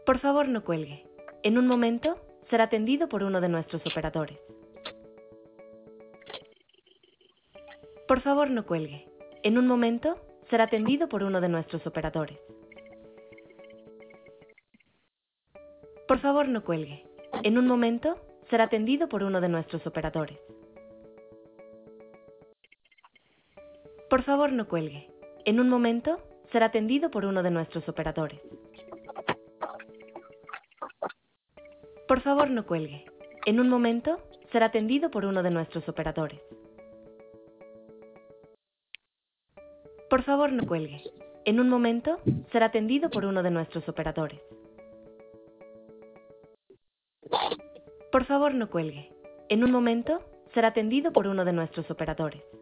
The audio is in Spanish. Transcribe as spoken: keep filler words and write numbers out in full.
Por favor, no cuelgue. En un momento, será atendido por uno de nuestros operadores. Por favor, no cuelgue. En un momento, será atendido por uno de nuestros operadores. Por favor, no cuelgue. En un momento, será atendido por uno de nuestros operadores. Por favor, no cuelgue. En un momento, será atendido por uno de nuestros operadores. Por favor, no cuelgue. En un momento, será atendido por uno de nuestros operadores. Por favor, no cuelgue. En un momento, será atendido por uno de nuestros operadores. Por favor, no cuelgue. En un momento, será atendido por uno de nuestros operadores.